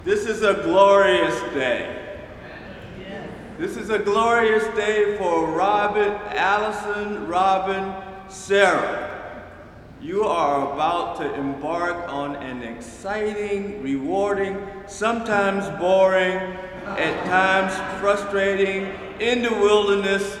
This is a glorious day. This is a glorious day for Robert, Allison, Robin, Sarah. You are about to embark on an exciting, rewarding, sometimes boring, at times frustrating, in the wilderness,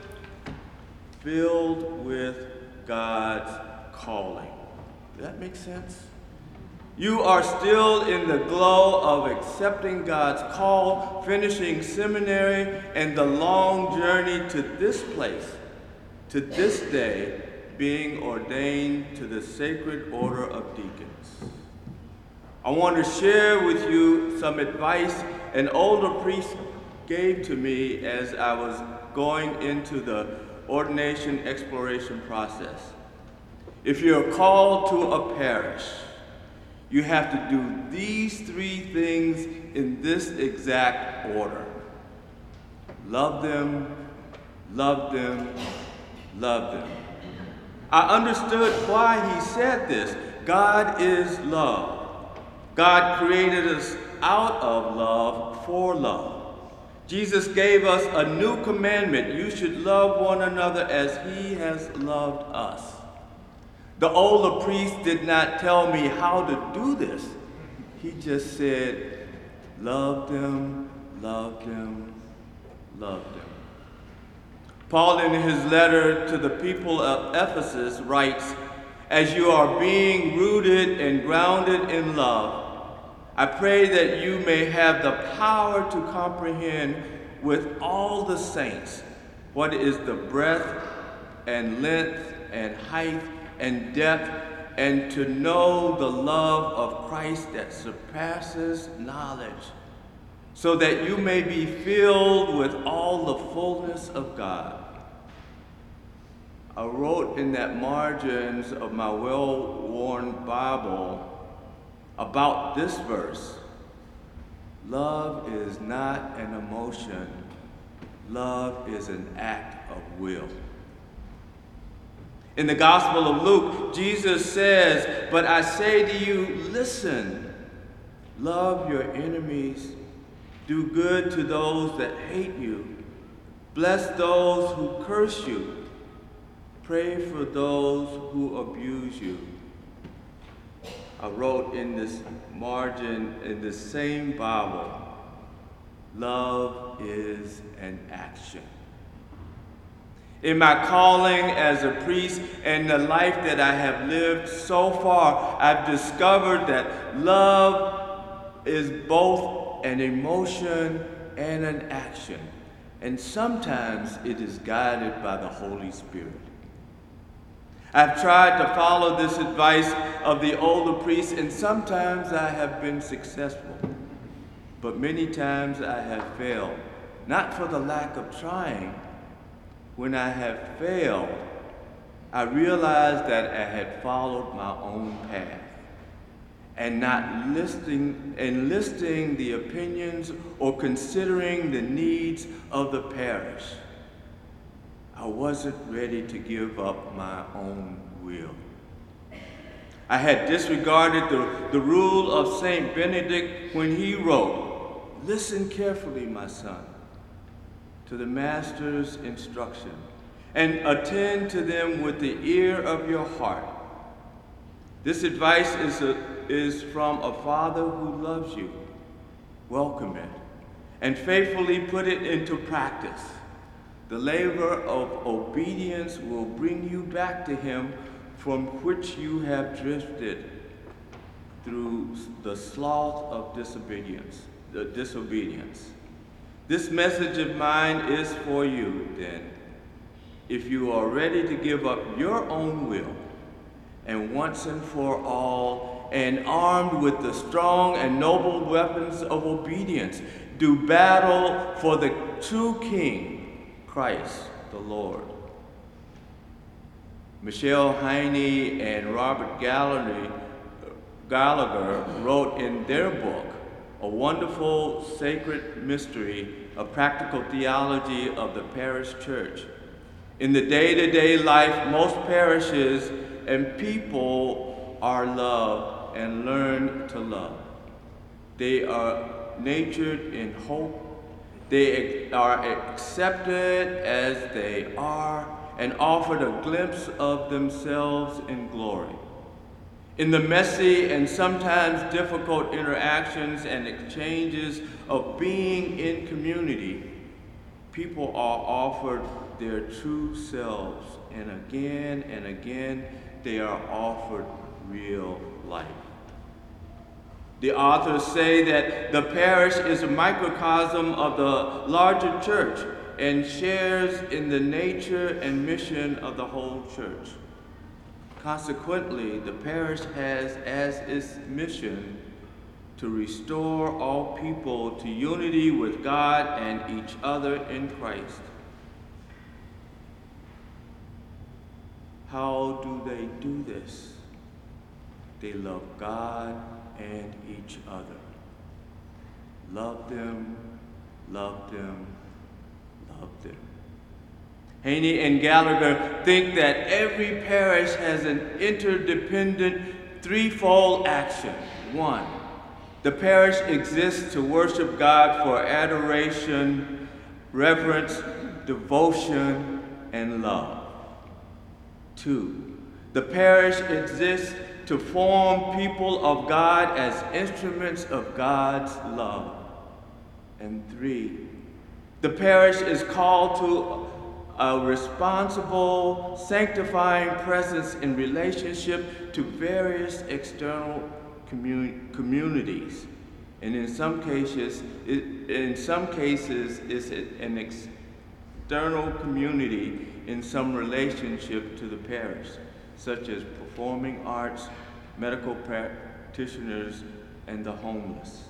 filled with God's calling. Does that make sense? You are still in the glow of accepting God's call, finishing seminary, and the long journey to this place, to this day, being ordained to the Sacred Order of Deacons. I want to share with you some advice an older priest gave to me as I was going into the ordination exploration process. If you're called to a parish, you have to do these three things in this exact order. Love them, love them, love them. I understood why he said this. God is love. God created us out of love for love. Jesus gave us a new commandment. You should love one another as he has loved us. The older priest did not tell me how to do this. He just said, love them, love them, love them. Paul, in his letter to the people of Ephesus, writes, as you are being rooted and grounded in love, I pray that you may have the power to comprehend with all the saints what is the breadth and length and height and depth, and to know the love of Christ that surpasses knowledge, so that you may be filled with all the fullness of God. I wrote in that margins of my well-worn Bible about this verse. Love is not an emotion. Love is an act of will. In the Gospel of Luke, Jesus says, but I say to you, listen, love your enemies, do good to those that hate you, bless those who curse you, pray for those who abuse you. I wrote in this margin in the same Bible, love is an action. In my calling as a priest and the life that I have lived so far, I've discovered that love is both an emotion and an action. And sometimes it is guided by the Holy Spirit. I've tried to follow this advice of the older priests, and sometimes I have been successful. But many times I have failed, not for the lack of trying. When I have failed, I realized that I had followed my own path and not listening the opinions or considering the needs of the parish. I wasn't ready to give up my own will. I had disregarded the rule of Saint Benedict when he wrote, listen carefully, my son, to the master's instruction, and attend to them with the ear of your heart. This advice is from a father who loves you. Welcome it, and faithfully put it into practice. The labor of obedience will bring you back to him from which you have drifted through the sloth of disobedience. This message of mine is for you, then. If you are ready to give up your own will, and once and for all, and armed with the strong and noble weapons of obedience, do battle for the true King, Christ the Lord. Michelle Heine and Robert Gallagher wrote in their book, A Wonderful Sacred Mystery, a Practical Theology of the Parish Church. In the day-to-day life, most parishes and people are loved and learn to love. They are natured in hope. They are accepted as they are and offered a glimpse of themselves in glory. In the messy and sometimes difficult interactions and exchanges of being in community, people are offered their true selves, and again, they are offered real life. The authors say that the parish is a microcosm of the larger church and shares in the nature and mission of the whole church. Consequently, the parish has as its mission to restore all people to unity with God and each other in Christ. How do they do this? They love God and each other. Love them, love them, love them. Haney and Gallagher think that every parish has an interdependent threefold action. 1, the parish exists to worship God for adoration, reverence, devotion, and love. 2, the parish exists to form people of God as instruments of God's love. And 3, the parish is called to a responsible, sanctifying presence in relationship to various external communities. And in some cases, it's an external community in some relationship to the parish, such as performing arts, medical practitioners, and the homeless.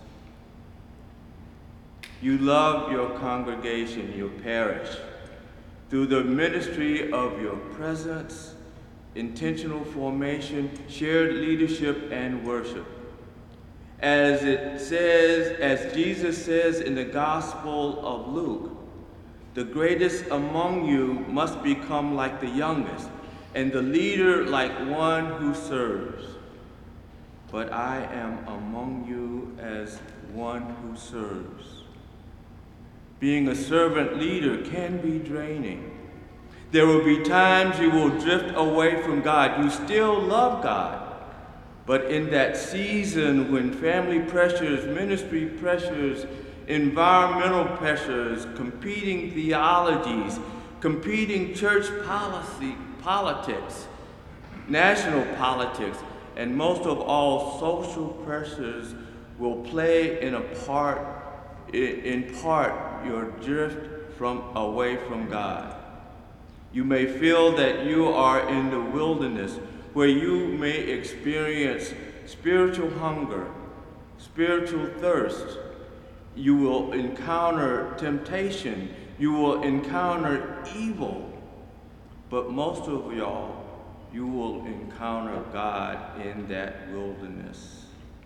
You love your congregation, your parish, through the ministry of your presence, intentional formation, shared leadership, and worship. As Jesus says in the Gospel of Luke, the greatest among you must become like the youngest, and the leader like one who serves. But I am among you as one who serves. Being a servant leader can be draining. There will be times you will drift away from God. You still love God. But in that season when family pressures, ministry pressures, environmental pressures, competing theologies, competing church politics, national politics, and most of all social pressures will play in part your drift away from God. You may feel that you are in the wilderness where you may experience spiritual hunger, spiritual thirst. You will encounter temptation. You will encounter evil. But most of y'all, you will encounter God in that wilderness.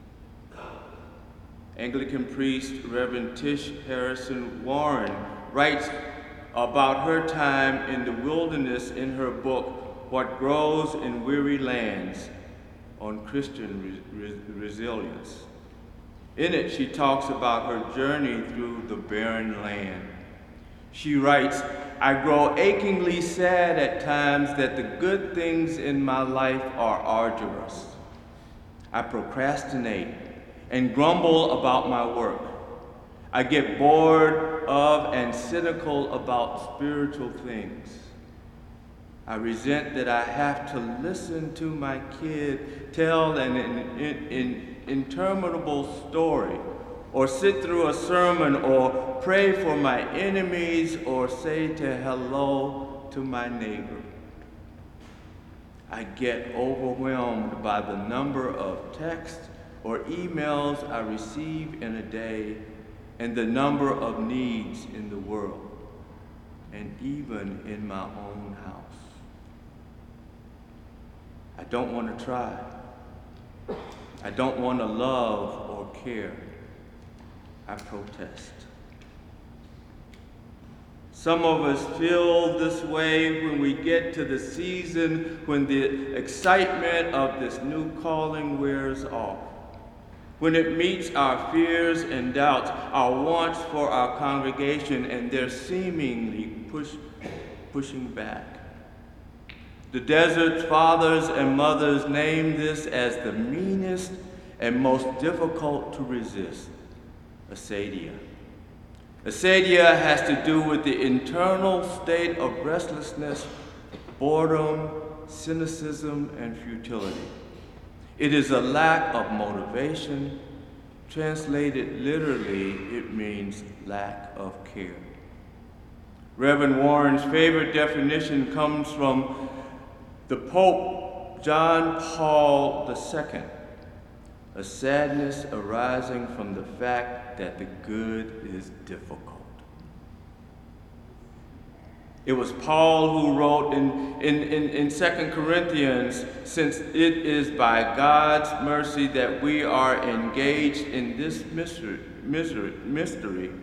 Anglican priest Reverend Tish Harrison Warren writes about her time in the wilderness in her book, What Grows in Weary Lands, on Christian resilience. In it, she talks about her journey through the barren land. She writes, I grow achingly sad at times that the good things in my life are arduous. I procrastinate and grumble about my work. I get bored of and cynical about spiritual things. I resent that I have to listen to my kid tell an interminable story, or sit through a sermon, or pray for my enemies, or say hello to my neighbor. I get overwhelmed by the number of texts or emails I receive in a day, and the number of needs in the world, and even in my own house. I don't want to try. I don't want to love or care. I protest. Some of us feel this way when we get to the season when the excitement of this new calling wears off. when it meets our fears and doubts, our wants for our congregation, and they're seemingly pushing back. The desert's fathers and mothers name this as the meanest and most difficult to resist, acedia. Acedia has to do with the internal state of restlessness, boredom, cynicism, and futility. It is a lack of motivation. Translated literally, it means lack of care. Reverend Warren's favorite definition comes from the Pope John Paul II, a sadness arising from the fact that the good is difficult. It was Paul who wrote in 2 Corinthians, since it is by God's mercy that we are engaged in this ministry.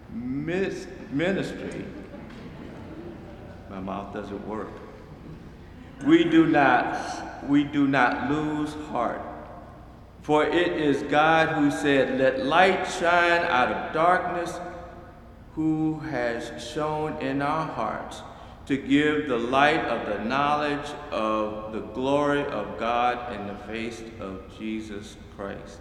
My mouth doesn't work. We do not lose heart. For it is God who said, "Let light shine out of darkness," who has shone in our hearts to give the light of the knowledge of the glory of God in the face of Jesus Christ.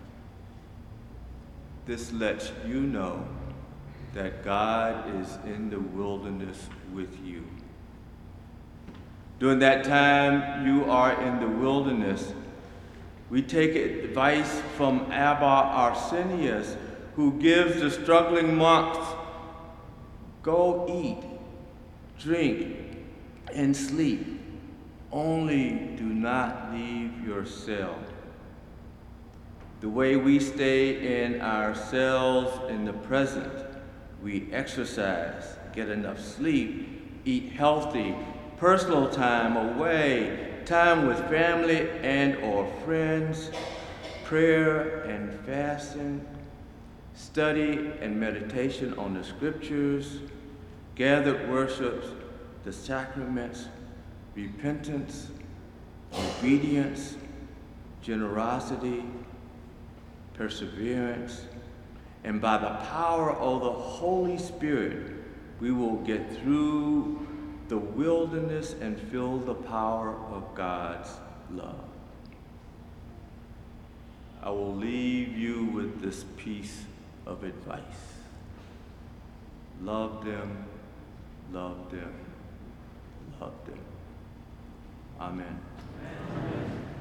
This lets you know that God is in the wilderness with you. During that time you are in the wilderness, we take advice from Abba Arsenius, who gives the struggling monks, go eat, drink, and sleep. Only do not leave your cell. The way we stay in our cells in the present, we exercise, get enough sleep, eat healthy, personal time away, time with family and or friends, prayer and fasting, study and meditation on the scriptures, gathered worships, the sacraments, repentance, obedience, generosity, perseverance, and by the power of the Holy Spirit, we will get through the wilderness and feel the power of God's love. I will leave you with this piece of advice. Love them, love them, love them. Amen.